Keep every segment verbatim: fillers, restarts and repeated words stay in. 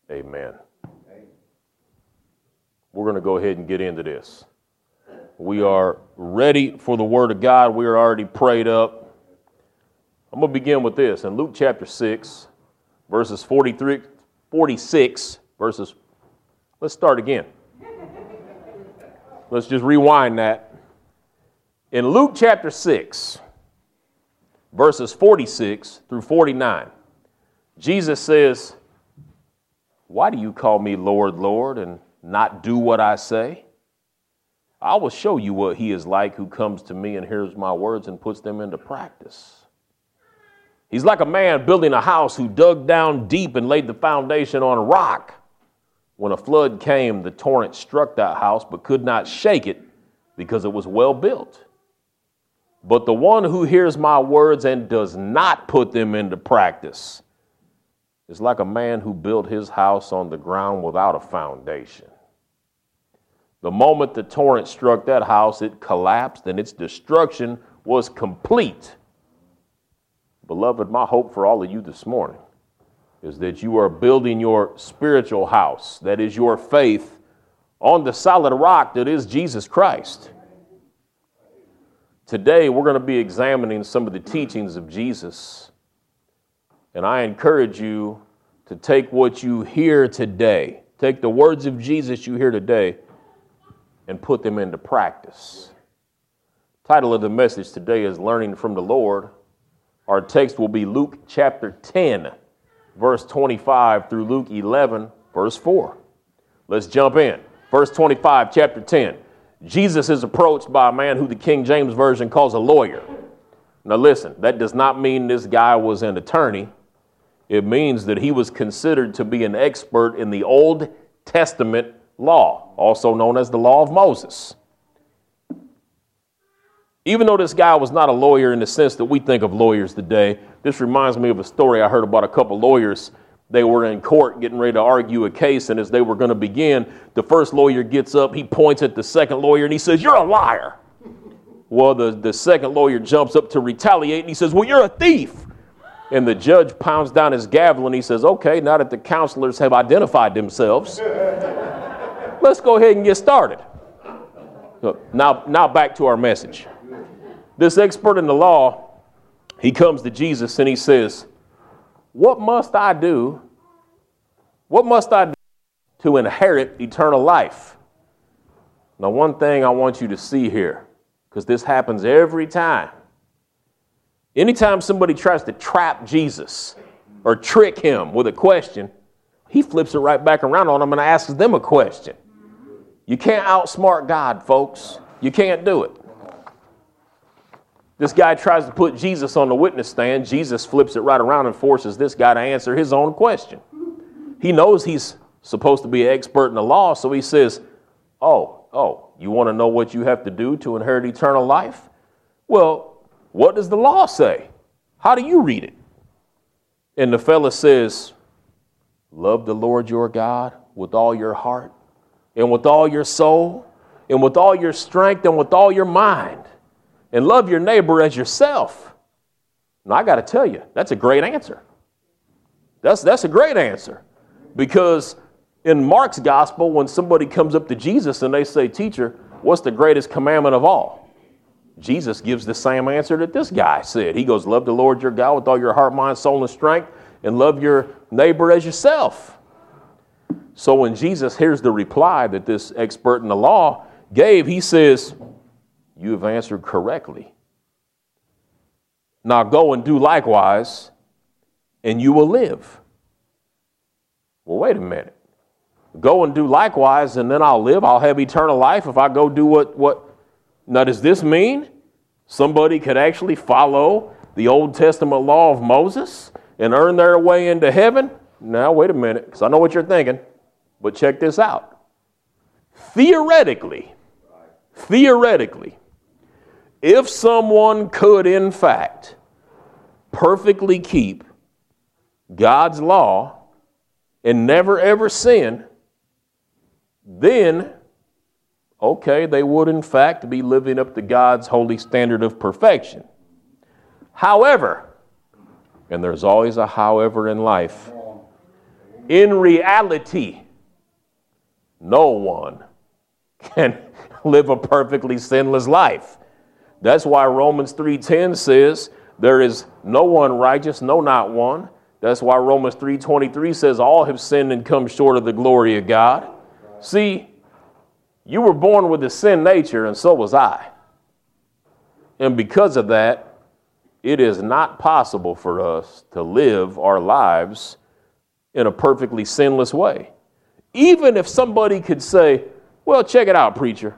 Amen. We're going to go ahead and get into this. We are ready for the word of God. We are already prayed up. I'm going to begin with this. In Luke chapter six, verses forty-three, forty-six, verses, let's start again. Let's just rewind that. In Luke chapter six, verses forty-six through forty-nine, Jesus says, "Why do you call me Lord, Lord, and not do what I say? I will show you what he is like who comes to me and hears my words and puts them into practice. He's like a man building a house who dug down deep and laid the foundation on a rock. When a flood came, the torrent struck that house but could not shake it because it was well built. But the one who hears my words and does not put them into practice is like a man who built his house on the ground without a foundation. The moment the torrent struck that house, it collapsed and its destruction was complete." Beloved, my hope for all of you this morning is that you are building your spiritual house, that is your faith, on the solid rock that is Jesus Christ. Today, we're going to be examining some of the teachings of Jesus. And I encourage you to take what you hear today, take the words of Jesus you hear today, and put them into practice. Title of the message today is Learning from the Lord. Our text will be Luke chapter ten, verse twenty-five through Luke eleven, verse four. Let's jump in. Verse twenty-five, chapter ten. Jesus is approached by a man who the King James Version calls a lawyer. Now listen, that does not mean this guy was an attorney. It means that he was considered to be an expert in the Old Testament law, also known as the law of Moses. Even though this guy was not a lawyer in the sense that we think of lawyers today, this reminds me of a story I heard about a couple lawyers. They were in court getting ready to argue a case, and as they were going to begin, the first lawyer gets up, he points at the second lawyer, and he says, "You're a liar." Well, the, the second lawyer jumps up to retaliate, and he says, "Well, you're a thief." And the judge pounds down his gavel, and he says, "Okay, now that the counselors have identified themselves, let's go ahead and get started." So now, now back to our message. This expert in the law, he comes to Jesus and he says, "What must I do? What must I do to inherit eternal life?" Now, one thing I want you to see here, because this happens every time. Anytime somebody tries to trap Jesus or trick him with a question, he flips it right back around on them and asks them a question. You can't outsmart God, folks. You can't do it. This guy tries to put Jesus on the witness stand. Jesus flips it right around and forces this guy to answer his own question. He knows he's supposed to be an expert in the law, so he says, oh, oh, you want to know what you have to do to inherit eternal life? Well, what does the law say? How do you read it? And the fella says, "Love the Lord your God with all your heart and with all your soul and with all your strength and with all your mind. And love your neighbor as yourself." Now, I got to tell you, that's a great answer. That's, that's a great answer. Because in Mark's gospel, when somebody comes up to Jesus and they say, "Teacher, what's the greatest commandment of all?" Jesus gives the same answer that this guy said. He goes, "Love the Lord your God with all your heart, mind, soul, and strength, and love your neighbor as yourself." So when Jesus hears the reply that this expert in the law gave, he says, "You have answered correctly. Now go and do likewise, and you will live." Well, wait a minute. Go and do likewise, and then I'll live. I'll have eternal life if I go do what, what? Now, does this mean somebody could actually follow the Old Testament law of Moses and earn their way into heaven? Now, wait a minute, because I know what you're thinking, but check this out. Theoretically, theoretically, if someone could, in fact, perfectly keep God's law and never ever sin, then, okay, they would, in fact, be living up to God's holy standard of perfection. However, and there's always a however in life, In reality, no one can live a perfectly sinless life. That's why Romans three ten says there is no one righteous, no, not one. That's why Romans three twenty-three says all have sinned and come short of the glory of God. See, you were born with a sin nature, and so was I. And because of that, it is not possible for us to live our lives in a perfectly sinless way. Even if somebody could say, well, check it out, preacher.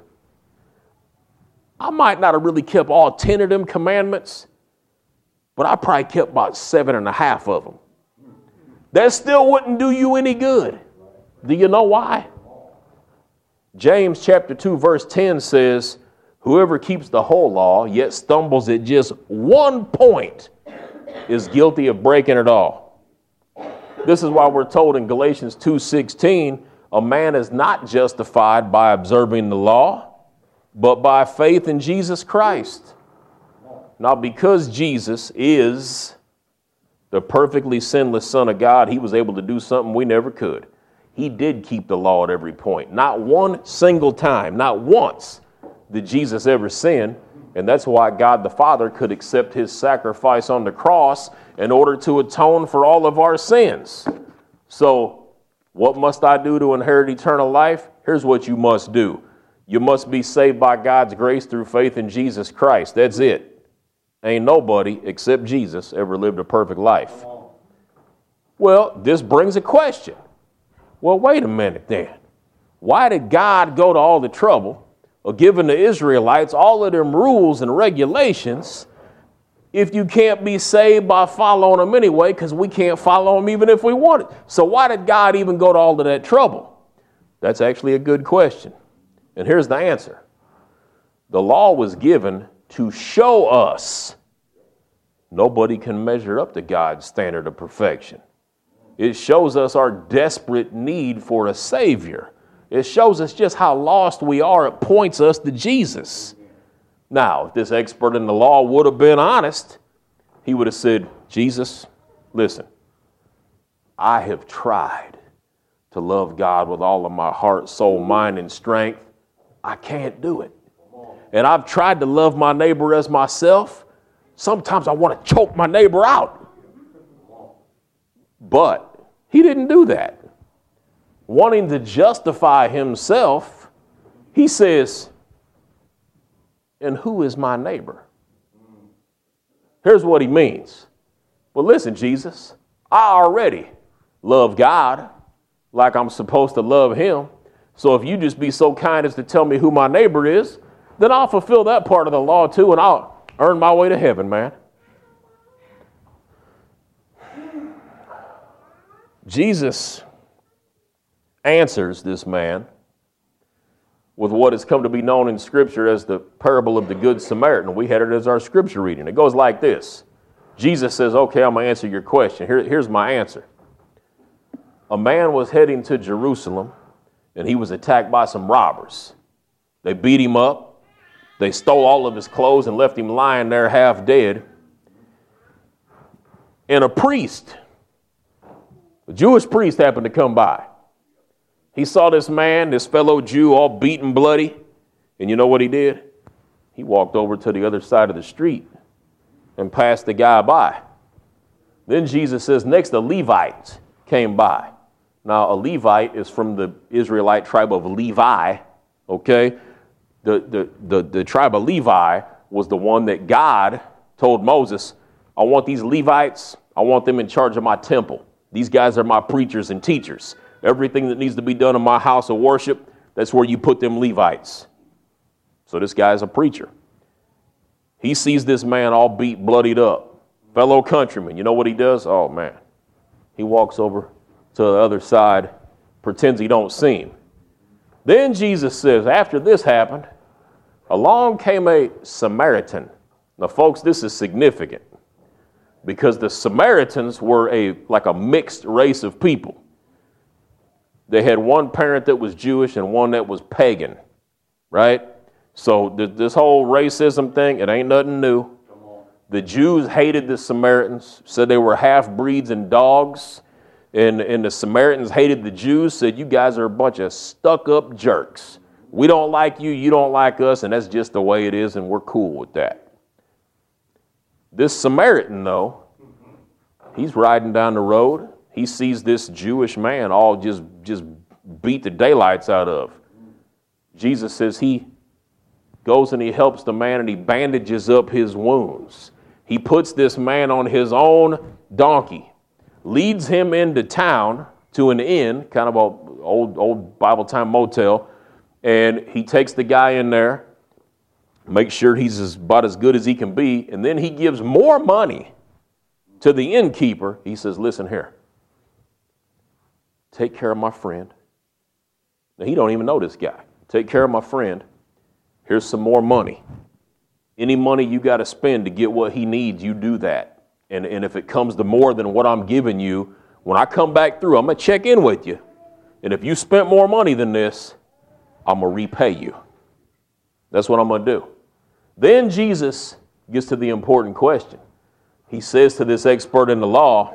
I might not have really kept all ten of them commandments, but I probably kept about seven and a half of them. That still wouldn't do you any good. Do you know why? James chapter two, verse ten says, whoever keeps the whole law, yet stumbles at just one point, is guilty of breaking it all. This is why we're told in Galatians two sixteen, a man is not justified by observing the law, but by faith in Jesus Christ. Now, because Jesus is the perfectly sinless Son of God, he was able to do something we never could. He did keep the law at every point. Not one single time, not once did Jesus ever sin. And that's why God the Father could accept his sacrifice on the cross in order to atone for all of our sins. So what must I do to inherit eternal life? Here's what you must do. You must be saved by God's grace through faith in Jesus Christ. That's it. Ain't nobody except Jesus ever lived a perfect life. Well, this brings a question. Well, wait a minute then. Why did God go to all the trouble of giving the Israelites all of them rules and regulations if you can't be saved by following them anyway, because we can't follow them even if we wanted? So why did God even go to all of that trouble? That's actually a good question. And here's the answer. The law was given to show us nobody can measure up to God's standard of perfection. It shows us our desperate need for a Savior. It shows us just how lost we are. It points us to Jesus. Now, if this expert in the law would have been honest, he would have said, Jesus, listen, I have tried to love God with all of my heart, soul, mind, and strength. I can't do it. And I've tried to love my neighbor as myself. Sometimes I want to choke my neighbor out. But he didn't do that. Wanting to justify himself, he says, and who is my neighbor? Here's what he means. Well, listen, Jesus, I already love God like I'm supposed to love him. So if you just be so kind as to tell me who my neighbor is, then I'll fulfill that part of the law too, and I'll earn my way to heaven, man. Jesus answers this man with what has come to be known in Scripture as the parable of the Good Samaritan. We had it as our Scripture reading. It goes like this. Jesus says, okay, I'm going to answer your question. Here, here's my answer. A man was heading to Jerusalem, and he was attacked by some robbers. They beat him up. They stole all of his clothes and left him lying there half dead. And a priest, a Jewish priest, happened to come by. He saw this man, this fellow Jew, all beaten bloody. And you know what he did? He walked over to the other side of the street and passed the guy by. Then Jesus says, next the Levites came by. Now, a Levite is from the Israelite tribe of Levi, okay? The, the, the, the tribe of Levi was the one that God told Moses, I want these Levites, I want them in charge of my temple. These guys are my preachers and teachers. Everything that needs to be done in my house of worship, that's where you put them Levites. So this guy's a preacher. He sees this man all beat, bloodied up. Fellow countryman, you know what he does? Oh, man. He walks over to the other side, pretends he don't see him. Then Jesus says, after this happened, along came a Samaritan. Now, folks, this is significant because the Samaritans were a like a mixed race of people. They had one parent that was Jewish and one that was pagan, right? So th- this whole racism thing, it ain't nothing new. The Jews hated the Samaritans, said they were half-breeds and dogs. And, and the Samaritans hated the Jews, said, you guys are a bunch of stuck-up jerks. We don't like you, you don't like us, and that's just the way it is, and we're cool with that. This Samaritan, though, he's riding down the road. He sees this Jewish man all just, just beat the daylights out of. Jesus says he goes and he helps the man and he bandages up his wounds. He puts this man on his own donkey, leads him into town to an inn, kind of an old, old Bible time motel, and he takes the guy in there, makes sure he's as, about as good as he can be, and then he gives more money to the innkeeper. He says, listen here, take care of my friend. Now, he don't even know this guy. Take care of my friend. Here's some more money. Any money you got to spend to get what he needs, you do that. And, and if it comes to more than what I'm giving you, when I come back through, I'm going to check in with you. And if you spent more money than this, I'm going to repay you. That's what I'm going to do. Then Jesus gets to the important question. He says to this expert in the law,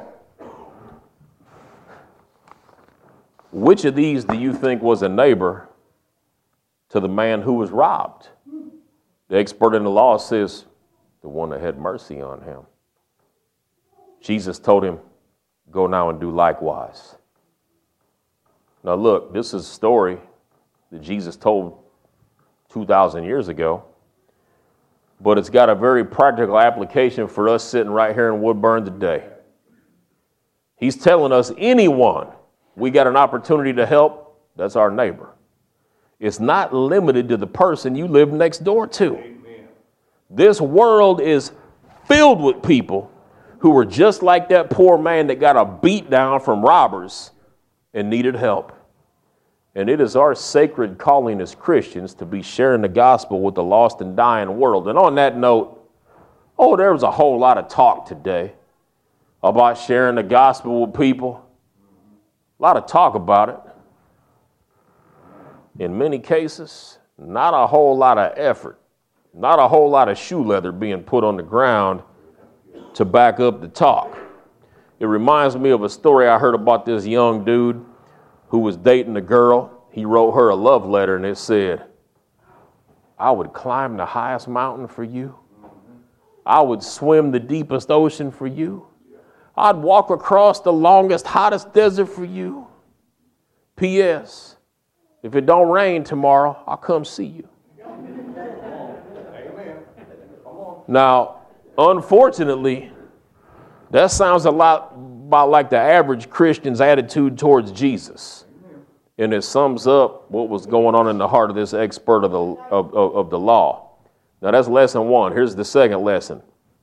which of these do you think was a neighbor to the man who was robbed? The expert in the law says, the one that had mercy on him. Jesus told him, go now and do likewise. Now look, this is a story that Jesus told two thousand years ago, but it's got a very practical application for us sitting right here in Woodburn today. He's telling us anyone we got an opportunity to help, that's our neighbor. It's not limited to the person you live next door to. Amen. This world is filled with people who were just like that poor man that got a beat down from robbers and needed help. And it is our sacred calling as Christians to be sharing the gospel with the lost and dying world. And on that note, oh, there was a whole lot of talk today about sharing the gospel with people. A lot of talk about it. In many cases, not a whole lot of effort, not a whole lot of shoe leather being put on the ground to back up the talk. It reminds me of a story I heard about this young dude who was dating a girl. He wrote her a love letter and it said, I would climb the highest mountain for you. I would swim the deepest ocean for you. I'd walk across the longest, hottest desert for you. P S If it don't rain tomorrow, I'll come see you. Now, unfortunately, that sounds a lot about like the average Christian's attitude towards Jesus. And it sums up what was going on in the heart of this expert of the, of, of, of the law. Now, that's lesson one. Here's the second lesson.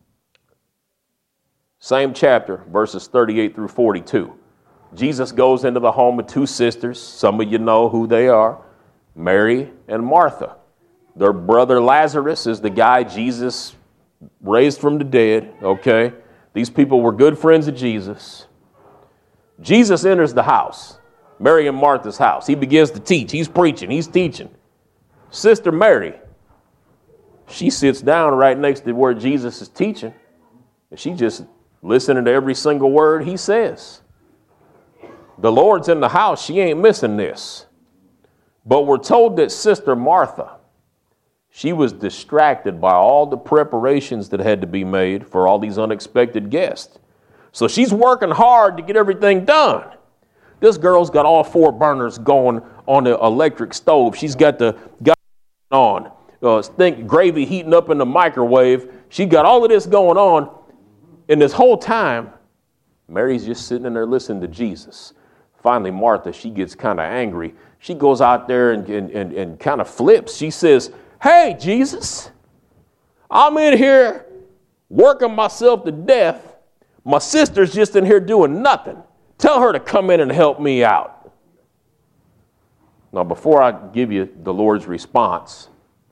Same chapter, verses thirty-eight through forty-two. Jesus goes into the home of two sisters. Some of you know who they are, Mary and Martha. Their brother Lazarus is the guy Jesus raised from the dead, okay? These people were good friends of Jesus. Jesus enters the house, Mary and Martha's house. He begins to teach. He's preaching. He's teaching. Sister Mary, she sits down right next to where Jesus is teaching, and she just listening to every single word he says. The Lord's in the house. She ain't missing this. But we're told that Sister Martha, she was distracted by all the preparations that had to be made for all these unexpected guests. So she's working hard to get everything done. This girl's got all four burners going on the electric stove. She's got the got on. Uh, think gravy heating up in the microwave. She got all of this going on. And this whole time, Mary's just sitting in there listening to Jesus. Finally, Martha, she gets kind of angry. She goes out there and, and, and, and kind of flips. She says, hey, Jesus, I'm in here working myself to death. My sister's just in here doing nothing. Tell her to come in and help me out. Now, before I give you the Lord's response,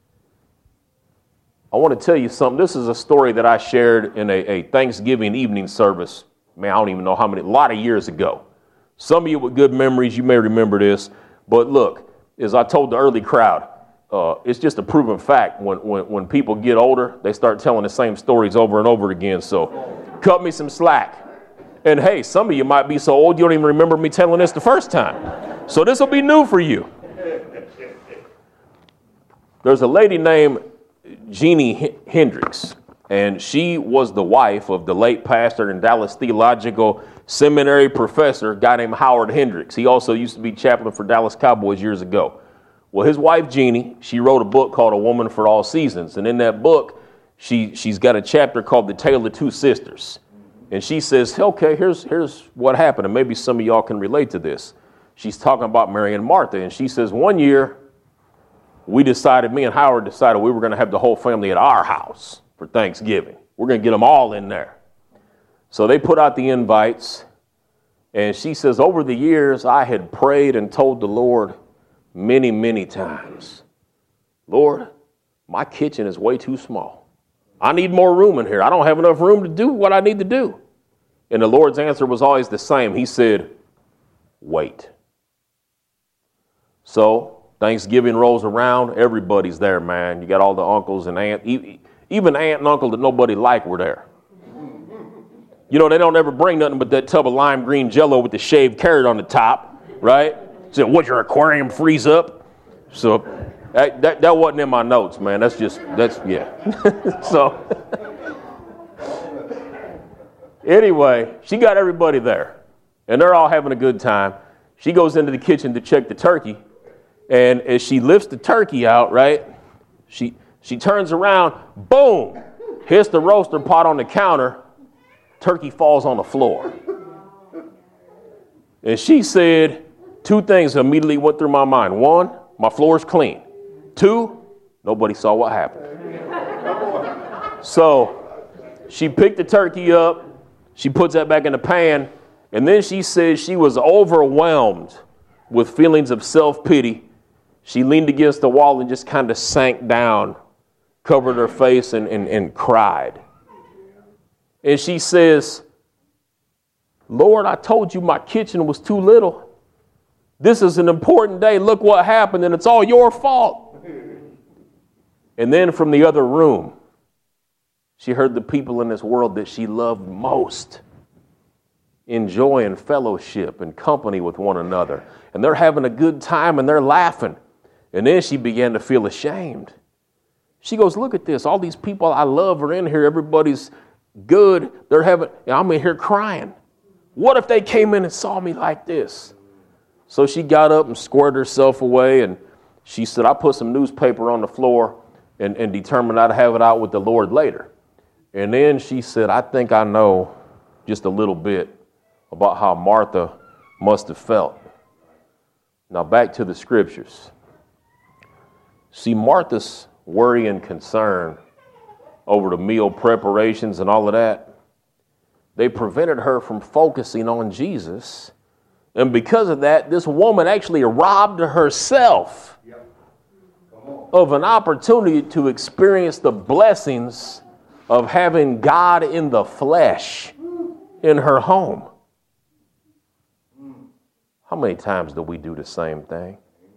I want to tell you something. This is a story that I shared in a, a Thanksgiving evening service. Man, I don't even know how many, a lot of years ago. Some of you with good memories, you may remember this. But look, as I told the early crowd, uh, it's just a proven fact. When, when, when people get older, they start telling the same stories over and over again. So cut me some slack. And hey, some of you might be so old you don't even remember me telling this the first time. So this will be new for you. There's a lady named Jeannie Hendricks, and she was the wife of the late pastor and Dallas Theological Seminary professor, a guy named Howard Hendricks. He also used to be chaplain for Dallas Cowboys years ago. Well, his wife, Jeannie, she wrote a book called A Woman for All Seasons. And in that book, she, she's got a chapter called The Tale of Two Sisters. And she says, okay, here's, here's what happened. And maybe some of y'all can relate to this. She's talking about Mary and Martha. And she says, one year, we decided, me and Howard decided we were going to have the whole family at our house for Thanksgiving. We're going to get them all in there. So they put out the invites. And she says, over the years, I had prayed and told the Lord many, many times, Lord, my kitchen is way too small. I need more room in here. I don't have enough room to do what I need to do. And the Lord's answer was always the same. He said, wait. So Thanksgiving rolls around. Everybody's there, man. You got all the uncles and aunts. Even aunt and uncle that nobody liked were there. You know, they don't ever bring nothing but that tub of lime green Jell-O with the shaved carrot on the top, right? So, what, your aquarium freeze up? So, that, that, that wasn't in my notes, man. That's just, that's, yeah. So, anyway, she got everybody there. And they're all having a good time. She goes into the kitchen to check the turkey. And as she lifts the turkey out, right, she, she turns around, boom, hits the roaster pot on the counter. Turkey falls on the floor. And she said, two things immediately went through my mind. One, my floor's clean. Two, nobody saw what happened. So she picked the turkey up. She puts that back in the pan. And then she says she was overwhelmed with feelings of self-pity. She leaned against the wall and just kind of sank down, covered her face, and, and, and cried. And she says, Lord, I told you my kitchen was too little. This is an important day. Look what happened, and it's all your fault. And then from the other room, she heard the people in this world that she loved most enjoying fellowship and company with one another. And they're having a good time, and they're laughing. And then she began to feel ashamed. She goes, look at this. All these people I love are in here. Everybody's good. They're having, I'm in here crying. What if they came in and saw me like this? So she got up and squared herself away, and she said, I put some newspaper on the floor and, and determined I'd have it out with the Lord later. And then she said, I think I know just a little bit about how Martha must have felt. Now back to the scriptures. See, Martha's worry and concern over the meal preparations and all of that, they prevented her from focusing on Jesus. And because of that, this woman actually robbed herself yep. of an opportunity to experience the blessings of having God in the flesh in her home. How many times do we do the same thing?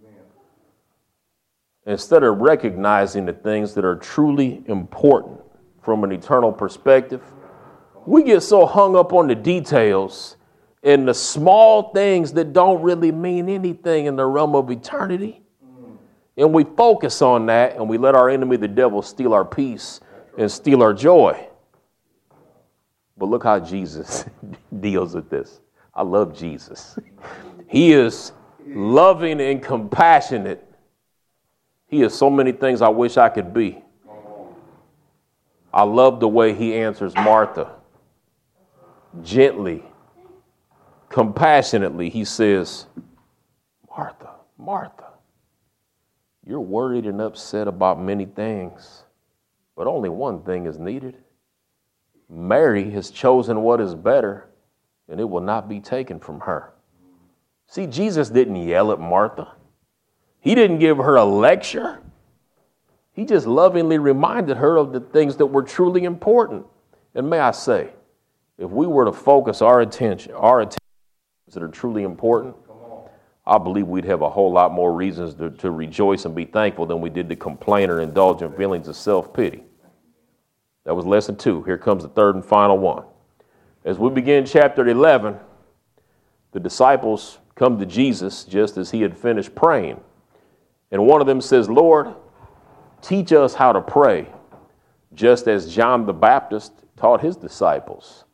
Instead of recognizing the things that are truly important from an eternal perspective, we get so hung up on the details and the small things that don't really mean anything in the realm of eternity. And we focus on that, and we let our enemy, the devil, steal our peace and steal our joy. But look how Jesus deals with this. I love Jesus. He is loving and compassionate. He is so many things I wish I could be. I love the way he answers Martha. Gently, compassionately, he says, Martha, Martha, you're worried and upset about many things, but only one thing is needed. Mary has chosen what is better, and it will not be taken from her. See, Jesus didn't yell at Martha. He didn't give her a lecture. He just lovingly reminded her of the things that were truly important. And may I say, if we were to focus our attention, our attention that are truly important, I believe we'd have a whole lot more reasons to, to rejoice and be thankful than we did to complain or indulge in feelings of self-pity. That was lesson two. Here comes the third and final one. As we begin chapter eleven, the disciples come to Jesus just as he had finished praying. And one of them says, Lord, teach us how to pray, just as John the Baptist taught his disciples.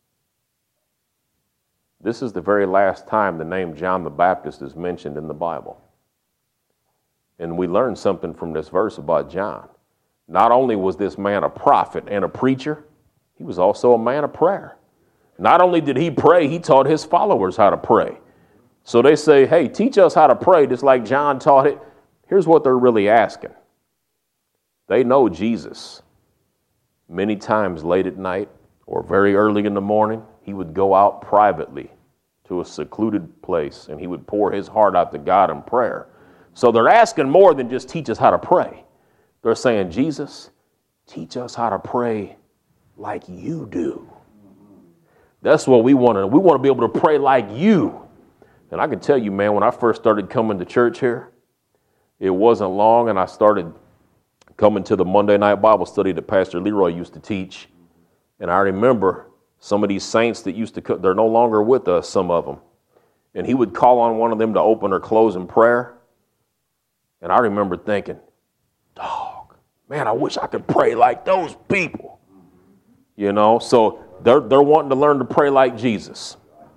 This is the very last time the name John the Baptist is mentioned in the Bible. And we learn something from this verse about John. Not only was this man a prophet and a preacher, he was also a man of prayer. Not only did he pray, he taught his followers how to pray. So they say, hey, teach us how to pray, just like John taught it. Here's what they're really asking. They know Jesus. Many times late at night or very early in the morning, he would go out privately to a secluded place and he would pour his heart out to God in prayer. So they're asking more than just teach us how to pray. They're saying, Jesus, teach us how to pray like you do. That's what we want to. We want to be able to pray like you. And I can tell you, man, when I first started coming to church here, it wasn't long and I started coming to the Monday night Bible study that Pastor Leroy used to teach. And I remember some of these saints that used to come, they're no longer with us, some of them. And he would call on one of them to open or close in prayer. And I remember thinking, dog, man, I wish I could pray like those people. You know, so they're, they're wanting to learn to pray like Jesus.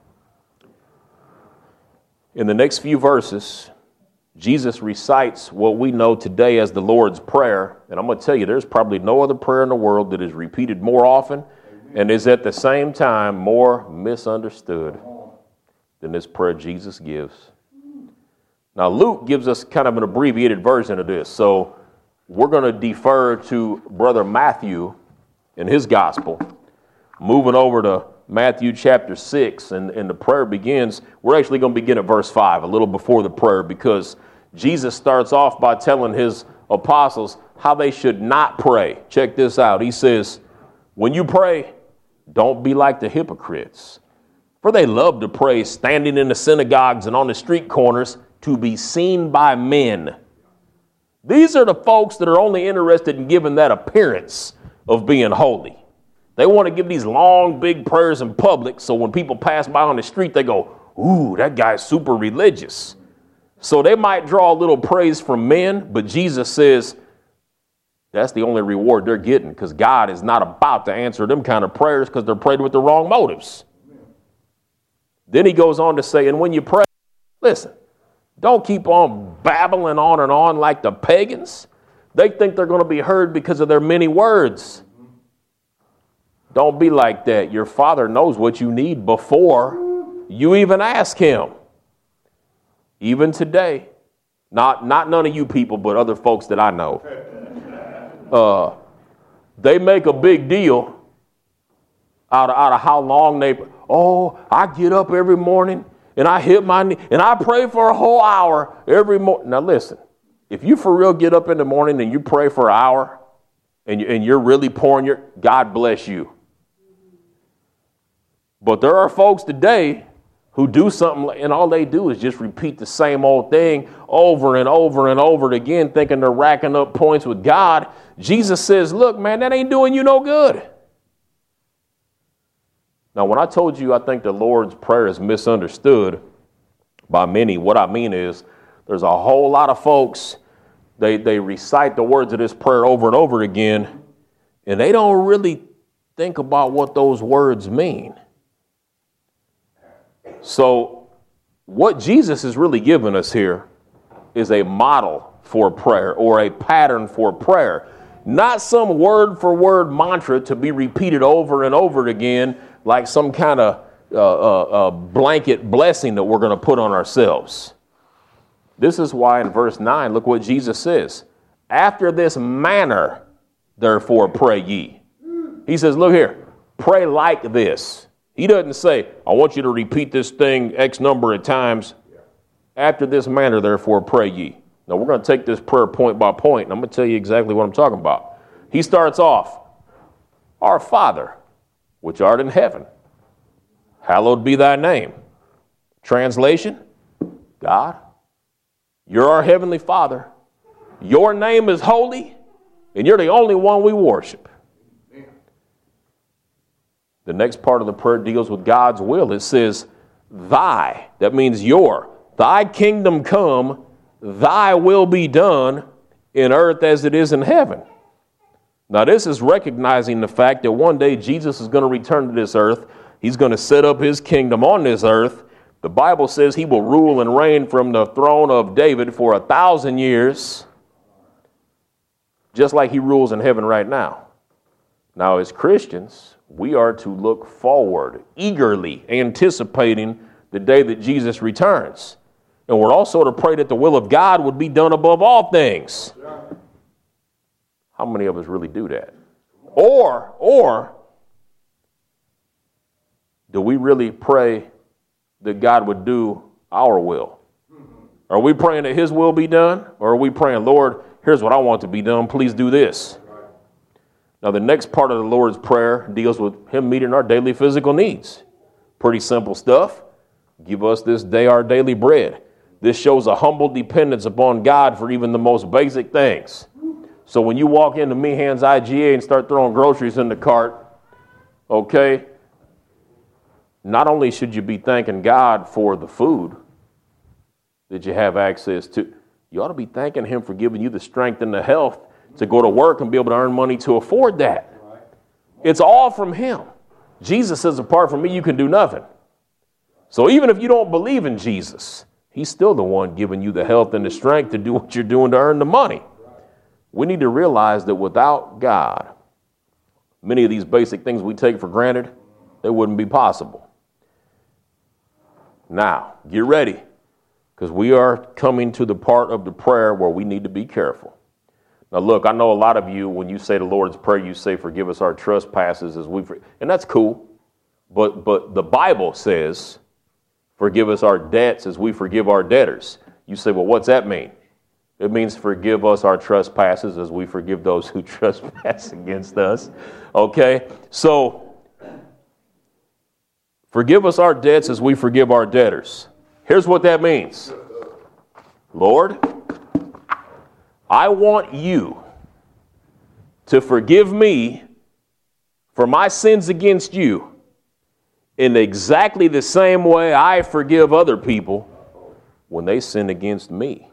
In the next few verses, Jesus recites what we know today as the Lord's Prayer. And I'm going to tell you, there's probably no other prayer in the world that is repeated more often and is at the same time more misunderstood than this prayer Jesus gives. Now, Luke gives us kind of an abbreviated version of this. So we're going to defer to Brother Matthew in his gospel. Moving over to Matthew chapter six, and, and the prayer begins. We're actually going to begin at verse five, a little before the prayer, because Jesus starts off by telling his apostles how they should not pray. Check this out. He says, when you pray, don't be like the hypocrites, for they love to pray standing in the synagogues and on the street corners to be seen by men. These are the folks that are only interested in giving that appearance of being holy. They want to give these long, big prayers in public, so when people pass by on the street, they go, ooh, that guy's super religious. So they might draw a little praise from men, but Jesus says that's the only reward they're getting, because God is not about to answer them kind of prayers because they're prayed with the wrong motives. Then he goes on to say, and when you pray, listen, don't keep on babbling on and on like the pagans. They think they're going to be heard because of their many words. Don't be like that. Your Father knows what you need before you even ask him. Even today, not, not none of you people, but other folks that I know, uh, they make a big deal out of, out of how long they, oh, I get up every morning and I hit my knee and I pray for a whole hour every morning. Now listen, if you for real get up in the morning and you pray for an hour and, you, and you're really pouring your, God bless you. But there are folks today who do something and all they do is just repeat the same old thing over and over and over again, thinking they're racking up points with God. Jesus says, look, man, that ain't doing you no good. Now, when I told you I think the Lord's Prayer is misunderstood by many, what I mean is there's a whole lot of folks, they, they recite the words of this prayer over and over again, and they don't really think about what those words mean. So what Jesus is really giving us here is a model for prayer or a pattern for prayer, not some word for word mantra to be repeated over and over again like some kind of uh, uh, uh, blanket blessing that we're going to put on ourselves. This is why in verse nine, look what Jesus says. After this manner, therefore, pray ye. He says, look here, pray like this. He doesn't say, I want you to repeat this thing X number of times. After this manner, therefore, pray ye. Now, we're going to take this prayer point by point, and I'm going to tell you exactly what I'm talking about. He starts off, Our Father, which art in heaven, hallowed be thy name. Translation, God, you're our heavenly Father. Your name is holy, and you're the only one we worship. The next part of the prayer deals with God's will. It says, thy, that means your, thy kingdom come, thy will be done in earth as it is in heaven. Now, this is recognizing the fact that one day Jesus is going to return to this earth. He's going to set up his kingdom on this earth. The Bible says he will rule and reign from the throne of David for a thousand years, just like he rules in heaven right now. Now, as Christians, we are to look forward, eagerly anticipating the day that Jesus returns. And we're also to pray that the will of God would be done above all things. How many of us really do that? Or, or, do we really pray that God would do our will? Are we praying that his will be done? Or are we praying, Lord, here's what I want to be done. Please do this. Now, the next part of the Lord's Prayer deals with him meeting our daily physical needs. Pretty simple stuff. Give us this day our daily bread. This shows a humble dependence upon God for even the most basic things. So when you walk into Meehan's I G A and start throwing groceries in the cart, okay, not only should you be thanking God for the food that you have access to, you ought to be thanking him for giving you the strength and the health to go to work and be able to earn money to afford that. It's all from him. Jesus says, apart from me, you can do nothing. So even if you don't believe in Jesus, he's still the one giving you the health and the strength to do what you're doing to earn the money. We need to realize that without God, many of these basic things we take for granted, they wouldn't be possible. Now, get ready, because we are coming to the part of the prayer where we need to be careful. Now, look, I know a lot of you, when you say the Lord's Prayer, you say, forgive us our trespasses as we, for-. and that's cool. But, but the Bible says, forgive us our debts as we forgive our debtors. You say, well, what's that mean? It means forgive us our trespasses as we forgive those who trespass against us. Okay? So, forgive us our debts as we forgive our debtors. Here's what that means. Lord, I want you to forgive me for my sins against you in exactly the same way I forgive other people when they sin against me.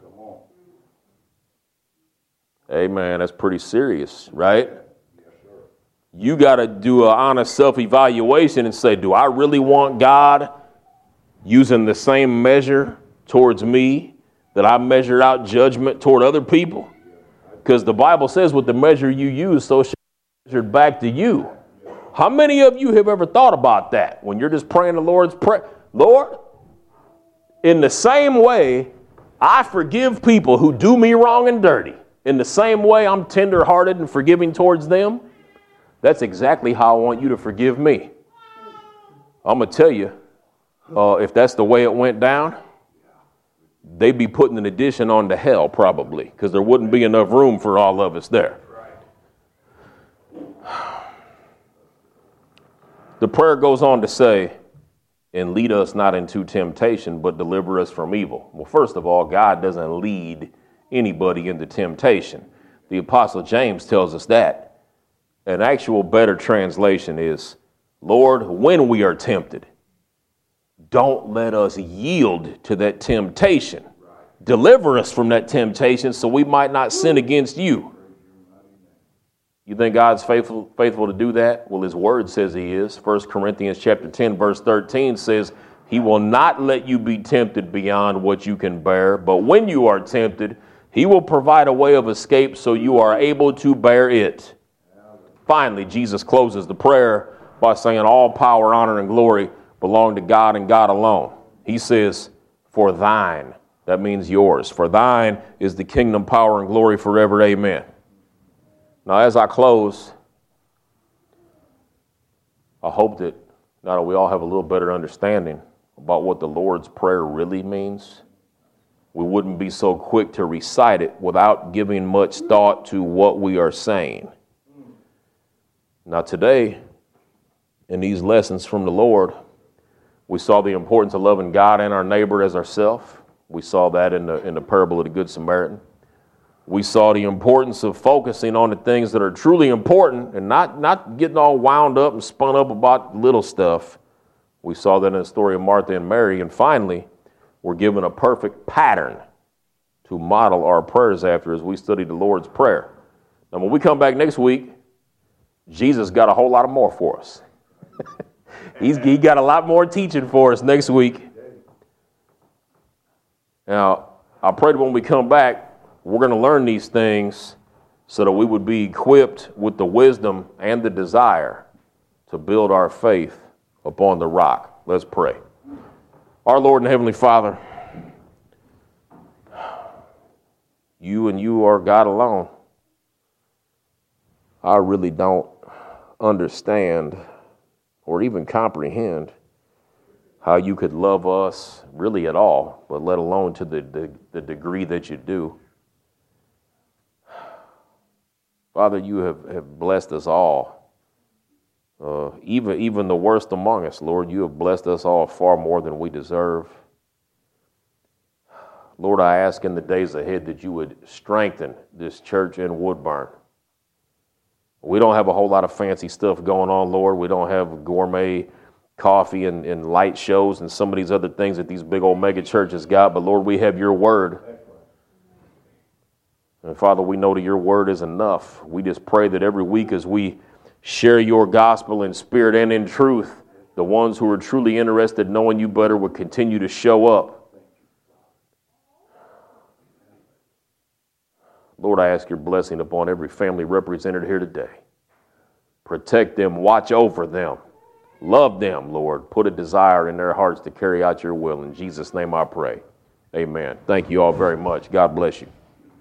Amen. That's pretty serious, right? You got to do an honest self-evaluation and say, do I really want God using the same measure towards me that I measured out judgment toward other people? Because the Bible says with the measure you use, so shall be measured back to you. How many of you have ever thought about that when you're just praying the Lord's prayer? Lord, in the same way I forgive people who do me wrong and dirty, in the same way I'm tender-hearted and forgiving towards them, that's exactly how I want you to forgive me. I'm going to tell you, uh, if that's the way it went down, they'd be putting an addition on to hell probably, because there wouldn't be enough room for all of us there. The prayer goes on to say, and lead us not into temptation, but deliver us from evil. Well, first of all, God doesn't lead anybody into temptation. The Apostle James tells us that. An actual better translation is, Lord, when we are tempted, don't let us yield to that temptation. Deliver us from that temptation so we might not sin against you. You think God's faithful faithful to do that? Well, his word says he is. First Corinthians chapter ten, verse thirteen says, he will not let you be tempted beyond what you can bear, but when you are tempted, he will provide a way of escape so you are able to bear it. Finally, Jesus closes the prayer by saying all power, honor, and glory belong to God and God alone. He says, for thine, that means yours. For thine is the kingdom, power, and glory forever. Amen. Now, as I close, I hope that now that we all have a little better understanding about what the Lord's Prayer really means, we wouldn't be so quick to recite it without giving much thought to what we are saying. Now today, in these lessons from the Lord, we saw the importance of loving God and our neighbor as ourselves. We saw that in the, in the parable of the Good Samaritan. We saw the importance of focusing on the things that are truly important and not, not getting all wound up and spun up about little stuff. We saw that in the story of Martha and Mary. And finally, we're given a perfect pattern to model our prayers after as we study the Lord's Prayer. Now, when we come back next week, Jesus got a whole lot more for us. He's he got a lot more teaching for us next week. Now, I pray that when we come back, we're going to learn these things so that we would be equipped with the wisdom and the desire to build our faith upon the rock. Let's pray. Our Lord and Heavenly Father, you and you are God alone. I really don't understand or even comprehend how you could love us really at all, but let alone to the, the, the degree that you do. Father, you have, have blessed us all. Uh, even, even the worst among us, Lord, you have blessed us all far more than we deserve. Lord, I ask in the days ahead that you would strengthen this church in Woodburn. We don't have a whole lot of fancy stuff going on, Lord. We don't have gourmet coffee and, and light shows and some of these other things that these big old mega churches got. But Lord, we have your word. And Father, we know that your word is enough. We just pray that every week as we share your gospel in spirit and in truth, the ones who are truly interested in knowing you better would continue to show up. Lord, I ask your blessing upon every family represented here today. Protect them, watch over them, love them, Lord. Put a desire in their hearts to carry out your will. In Jesus' name I pray. Amen. Thank you all very much. God bless you.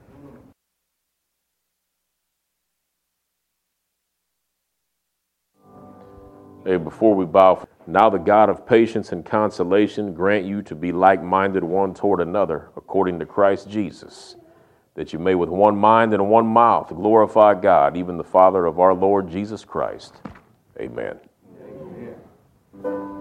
Hey, before we bow, now the God of patience and consolation grant you to be like-minded one toward another, according to Christ Jesus, that you may with one mind and one mouth glorify God, even the Father of our Lord Jesus Christ. Amen. Amen.